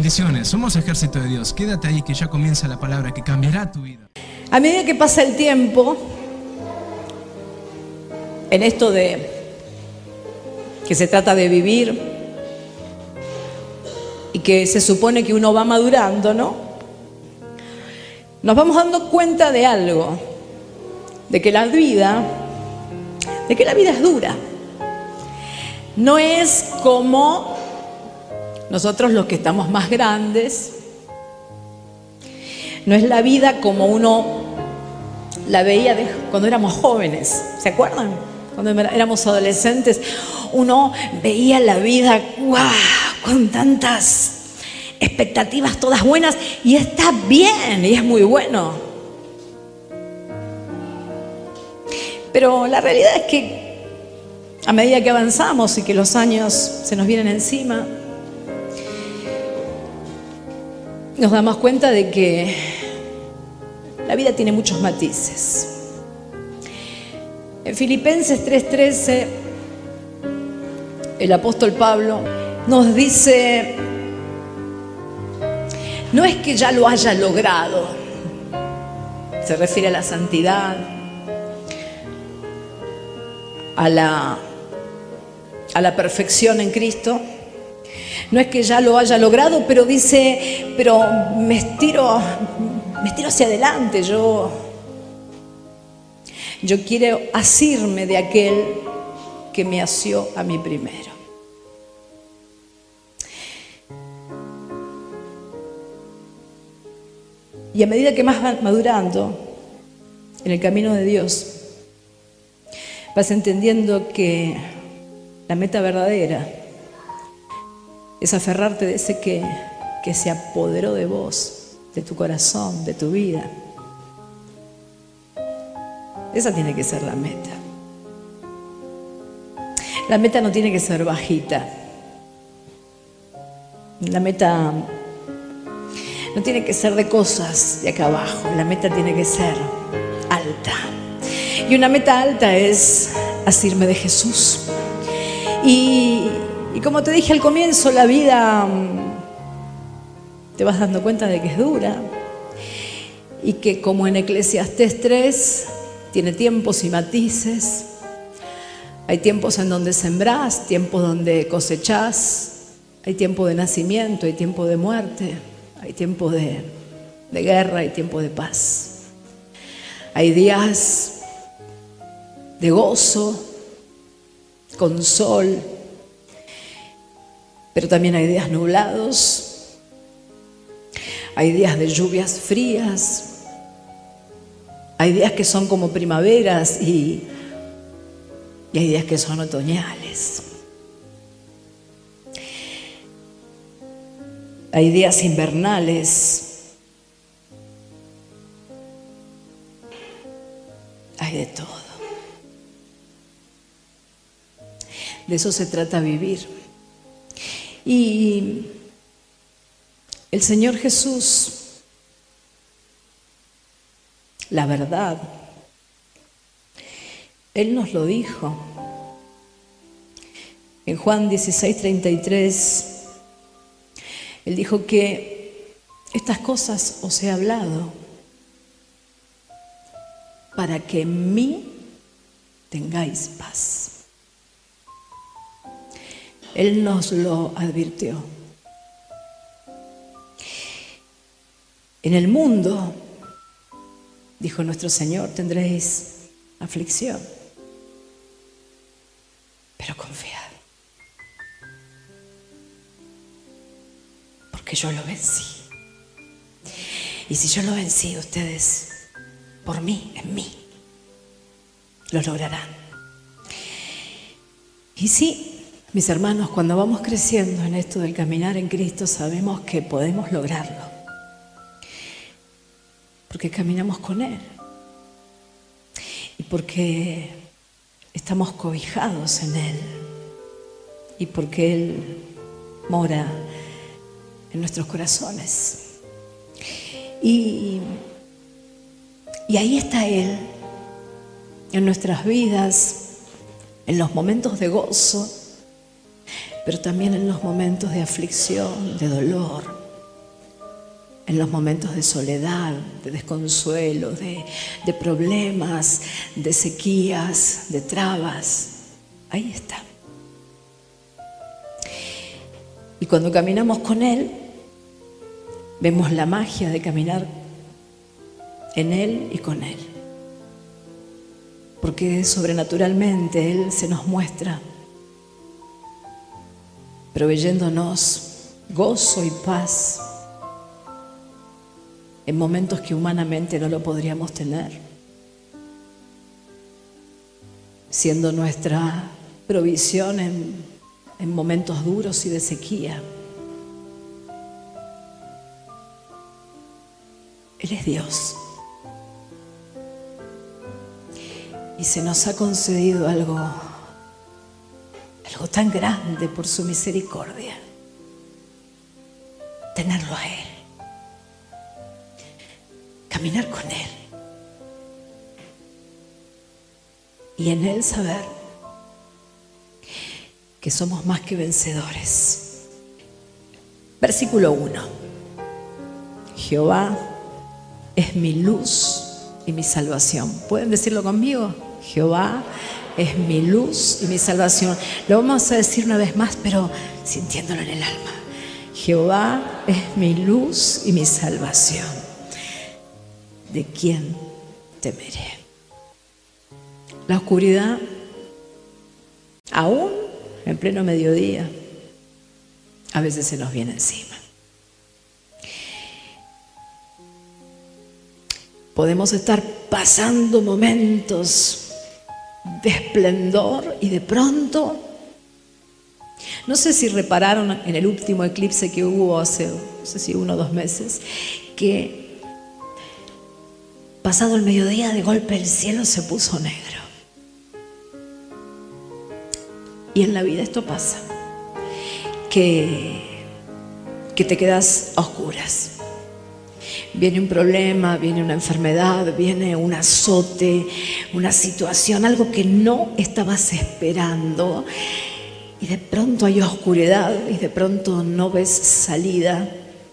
Bendiciones, somos Ejército de Dios. Quédate ahí que ya comienza la palabra que cambiará tu vida. A medida que pasa el tiempo, en esto de que se trata de vivir y que se supone que uno va madurando, ¿no? Nos vamos dando cuenta de algo, de que la vida es dura. No es como nosotros los que estamos más grandes. No es la vida como uno la veía cuando éramos jóvenes. ¿Se acuerdan? Cuando éramos adolescentes, uno veía la vida con tantas expectativas todas buenas, y está bien, y es muy bueno. Pero la realidad es que a medida que avanzamos y que los años se nos vienen encima, nos damos cuenta de que la vida tiene muchos matices. En Filipenses 3:13, el apóstol Pablo nos dice: no es que ya lo haya logrado, se refiere a la santidad, a la perfección en Cristo. No es que ya lo haya logrado, pero dice, pero me estiro hacia adelante. Yo quiero asirme de aquel que me asió a mí primero. Y a medida que más vas madurando en el camino de Dios, vas entendiendo que la meta verdadera es aferrarte de ese que se apoderó de vos, de tu corazón, de tu vida. Esa tiene que ser la meta. La meta no tiene que ser bajita. La meta no tiene que ser de cosas de acá abajo. La meta tiene que ser alta. Y una meta alta es asirme de Jesús. Y como te dije al comienzo, la vida te vas dando cuenta de que es dura. Y que, como en Eclesiastés 3, tiene tiempos y matices. Hay tiempos en donde sembrás, tiempos donde cosechás. Hay tiempo de nacimiento, hay tiempo de muerte. Hay tiempo de guerra, hay tiempo de paz. Hay días de gozo, con sol, pero también hay días nublados. Hay días de lluvias frías. Hay días que son como primaveras y hay días que son otoñales. Hay días invernales. Hay de todo. De eso se trata vivir. Y el Señor Jesús, la verdad, Él nos lo dijo. En Juan 16:33, Él dijo que estas cosas os he hablado para que en mí tengáis paz. Él nos lo advirtió. En el mundo, dijo nuestro Señor, tendréis aflicción, pero confiad, porque yo lo vencí. Y si yo lo vencí, ustedes, por mí, en mí, lo lograrán. Y sí, mis hermanos, cuando vamos creciendo en esto del caminar en Cristo, sabemos que podemos lograrlo, porque caminamos con Él y porque estamos cobijados en Él y porque Él mora en nuestros corazones. Y ahí está Él, en nuestras vidas, en los momentos de gozo, pero también en los momentos de aflicción, de dolor, en los momentos de soledad, de desconsuelo, de problemas, de sequías, de trabas. Ahí está. Y cuando caminamos con Él, vemos la magia de caminar en Él y con Él. Porque sobrenaturalmente Él se nos muestra, proveyéndonos gozo y paz en momentos que humanamente no lo podríamos tener, siendo nuestra provisión en momentos duros y de sequía. Él es Dios. Y se nos ha concedido algo tan grande por su misericordia. Tenerlo a Él. Caminar con Él. Y en Él saber que somos más que vencedores. Versículo 1. Jehová es mi luz y mi salvación. ¿Pueden decirlo conmigo? Jehová es mi luz y mi salvación. Lo vamos a decir una vez más, pero sintiéndolo en el alma. Jehová es mi luz y mi salvación. ¿De quién temeré? La oscuridad, aún en pleno mediodía, a veces se nos viene encima. Podemos estar pasando momentos de esplendor y de pronto, no sé si repararon en el último eclipse que hubo hace, no sé si 1 o 2 meses, que pasado el mediodía de golpe el cielo se puso negro. Y en la vida esto pasa, que te quedas a oscuras. Viene un problema, viene una enfermedad, viene un azote, una situación, algo que no estabas esperando. Y de pronto hay oscuridad y de pronto no ves salida.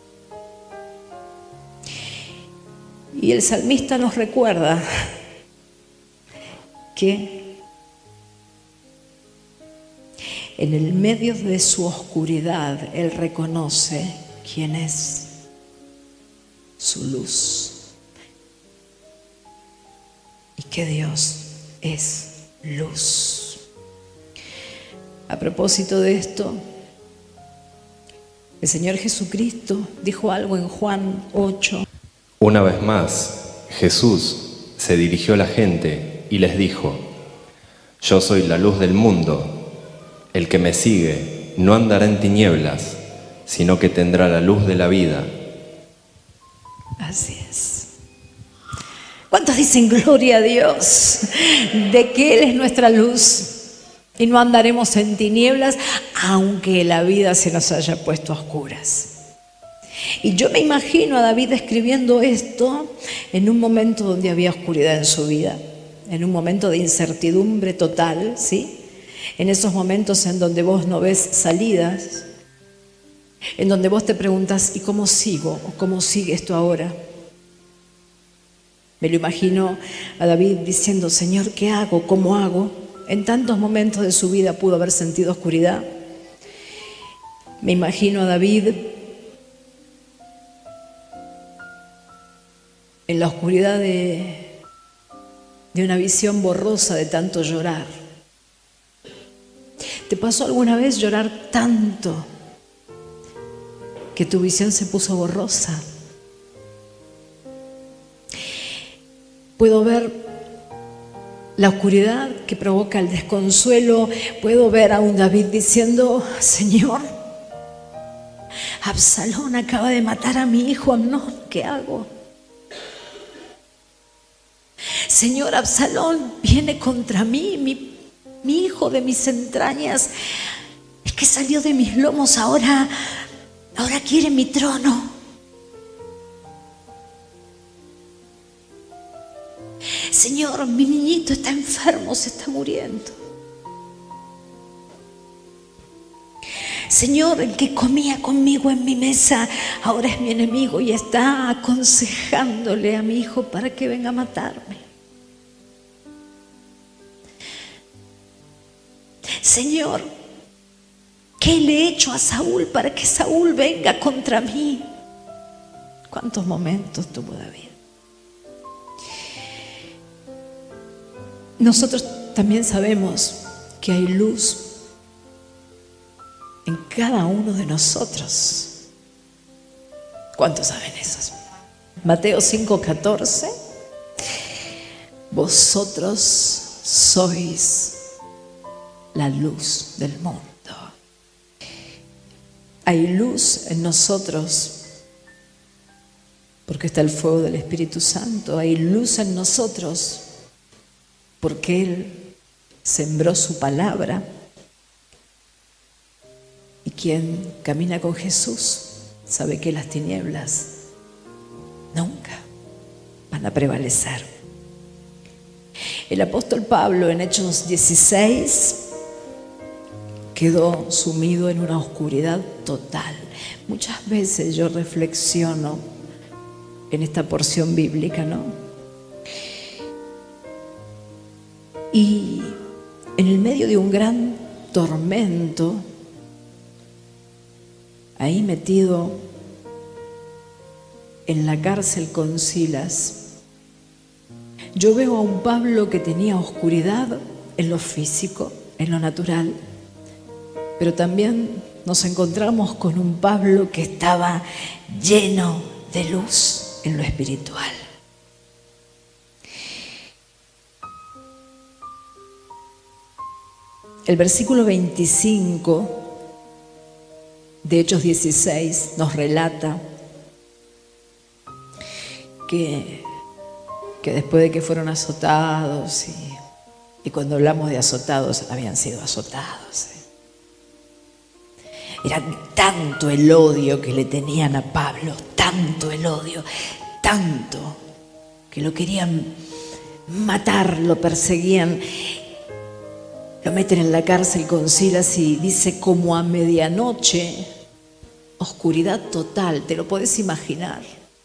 Y el salmista nos recuerda que en el medio de su oscuridad Él reconoce quién es su luz y que Dios es luz. A propósito de esto, el Señor Jesucristo dijo algo en Juan 8. Una vez más, Jesús se dirigió a la gente y les dijo: Yo soy la luz del mundo. El que me sigue no andará en tinieblas, sino que tendrá la luz de la vida. Así es. ¿Cuántos dicen gloria a Dios de que Él es nuestra luz y no andaremos en tinieblas aunque la vida se nos haya puesto a oscuras? Y yo me imagino a David escribiendo esto en un momento donde había oscuridad en su vida, en un momento de incertidumbre total, ¿sí? En esos momentos en donde vos no ves salidas, en donde vos te preguntas, ¿y cómo sigo? ¿O cómo sigue esto ahora? Me lo imagino a David diciendo, Señor, ¿qué hago? ¿Cómo hago? En tantos momentos de su vida pudo haber sentido oscuridad. Me imagino a David en la oscuridad de una visión borrosa de tanto llorar. ¿Te pasó alguna vez llorar tanto que tu visión se puso borrosa? Puedo ver la oscuridad que provoca el desconsuelo. Puedo ver a un David diciendo, Señor, Absalón acaba de matar a mi hijo Amnón, ¿qué hago? Señor, Absalón viene contra mí, mi hijo de mis entrañas, el que salió de mis lomos, ahora quiere mi trono. Señor, mi niñito está enfermo, se está muriendo. Señor, el que comía conmigo en mi mesa ahora es mi enemigo y está aconsejándole a mi hijo para que venga a matarme. Señor, ¿qué le he hecho a Saúl para que Saúl venga contra mí? ¿Cuántos momentos tuvo David? Nosotros también sabemos que hay luz en cada uno de nosotros. ¿Cuántos saben eso? Mateo 5:14. Vosotros sois la luz del mundo. Hay luz en nosotros porque está el fuego del Espíritu Santo. Hay luz en nosotros porque Él sembró su palabra. Y quien camina con Jesús sabe que las tinieblas nunca van a prevalecer. El apóstol Pablo en Hechos 16 quedó sumido en una oscuridad total. Muchas veces yo reflexiono en esta porción bíblica, ¿no? Y en el medio de un gran tormento, ahí metido en la cárcel con Silas, yo veo a un Pablo que tenía oscuridad en lo físico, en lo natural, pero también nos encontramos con un Pablo que estaba lleno de luz en lo espiritual. El versículo 25 de Hechos 16 nos relata que después de que fueron azotados, y cuando hablamos de azotados, habían sido azotados. Era tanto el odio que le tenían a Pablo, tanto el odio, tanto que lo querían matar, lo perseguían. Lo meten en la cárcel con Silas y dice como a medianoche, oscuridad total, ¿te lo puedes imaginar?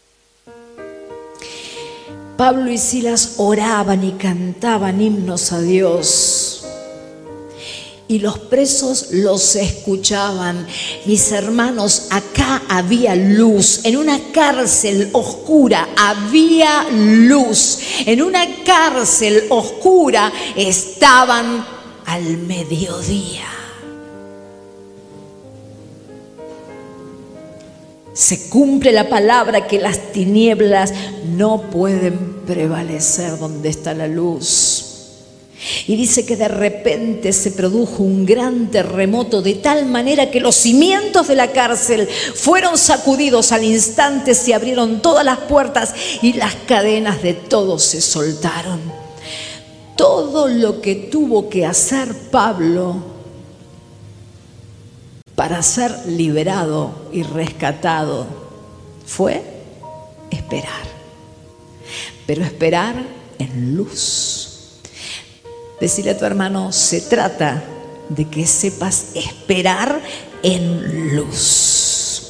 Pablo y Silas oraban y cantaban himnos a Dios. Y los presos los escuchaban. Mis hermanos, acá había luz. En una cárcel oscura había luz. En una cárcel oscura estaban al mediodía. Se cumple la palabra que las tinieblas no pueden prevalecer donde está la luz. Y dice que de repente se produjo un gran terremoto de tal manera que los cimientos de la cárcel fueron sacudidos al instante, se abrieron todas las puertas y las cadenas de todos se soltaron. Todo lo que tuvo que hacer Pablo para ser liberado y rescatado fue esperar, pero esperar en luz. Decirle a tu hermano, se trata de que sepas esperar en luz.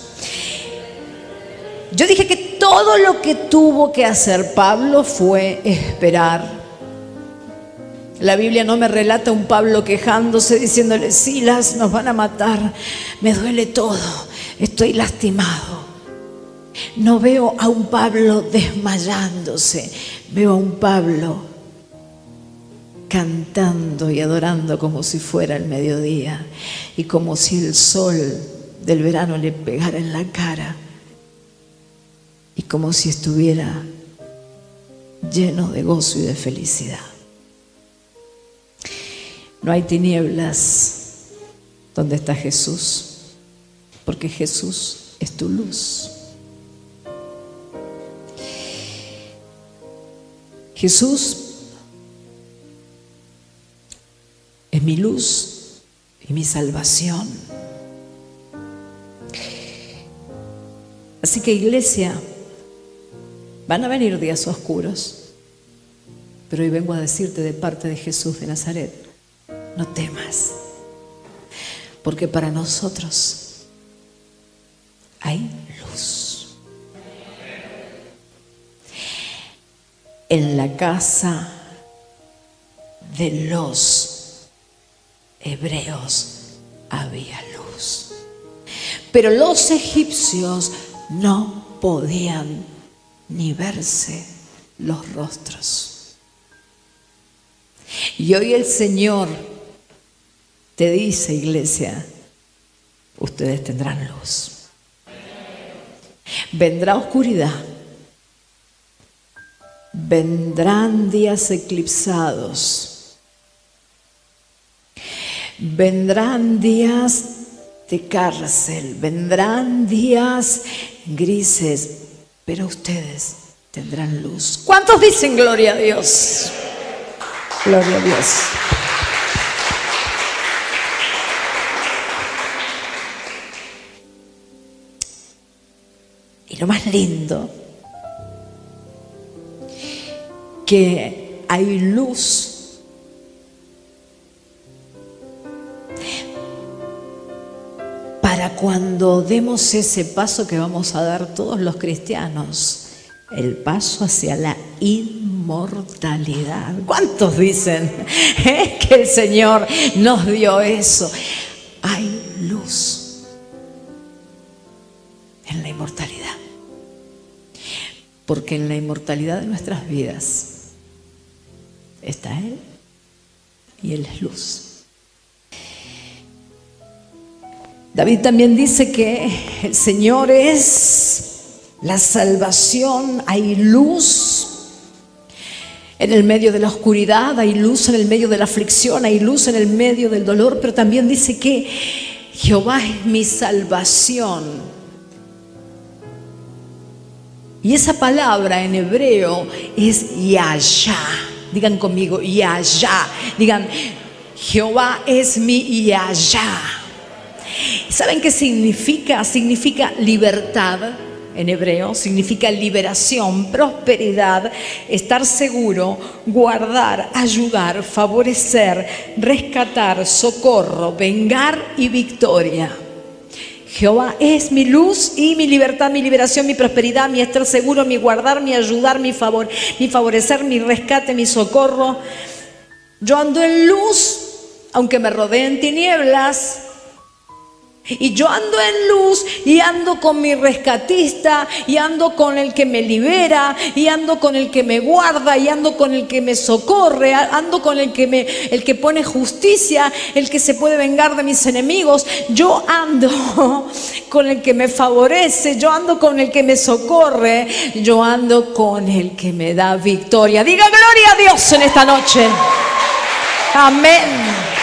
Yo dije que todo lo que tuvo que hacer Pablo fue esperar. La Biblia no me relata un Pablo quejándose, diciéndole, Silas, nos van a matar, me duele todo, estoy lastimado. No veo a un Pablo desmayándose, veo a un Pablo cantando y adorando como si fuera el mediodía y como si el sol del verano le pegara en la cara y como si estuviera lleno de gozo y de felicidad. No hay tinieblas donde está Jesús, porque Jesús es tu luz. Jesús es mi luz y mi salvación. Así que, iglesia, van a venir días oscuros, pero hoy vengo a decirte de parte de Jesús de Nazaret, no temas, porque para nosotros hay luz. En la casa de los hebreos había luz, pero los egipcios no podían ni verse los rostros. Y hoy el Señor te dice, iglesia, ustedes tendrán luz. Vendrá oscuridad, vendrán días eclipsados, vendrán días de cárcel, vendrán días grises, pero ustedes tendrán luz. ¿Cuántos dicen gloria a Dios? Gloria a Dios. Y lo más lindo, que hay luz para cuando demos ese paso que vamos a dar todos los cristianos, el paso hacia la inmortalidad. ¿Cuántos dicen que el Señor nos dio eso? Hay luz en la inmortalidad, porque en la inmortalidad de nuestras vidas está Él y Él es luz. David también dice que el Señor es la salvación. Hay luz en el medio de la oscuridad, hay luz en el medio de la aflicción, hay luz en el medio del dolor, pero también dice que Jehová es mi salvación. Y esa palabra en hebreo es Yahya. Digan conmigo, Yahya. Digan, Jehová es mi Yahya. ¿Saben qué significa? Significa libertad en hebreo, significa liberación, prosperidad, estar seguro, guardar, ayudar, favorecer, rescatar, socorro, vengar y victoria. Jehová es mi luz y mi libertad, mi liberación, mi prosperidad, mi estar seguro, mi guardar, mi ayudar, mi favorecer, mi rescate, mi socorro. Yo ando en luz, aunque me rodeen tinieblas. Y yo ando en luz y ando con mi rescatista y ando con el que me libera y ando con el que me guarda y ando con el que me socorre, ando con el que pone justicia, el que se puede vengar de mis enemigos. Yo ando con el que me favorece, yo ando con el que me socorre, yo ando con el que me da victoria. Diga gloria a Dios en esta noche. Amén.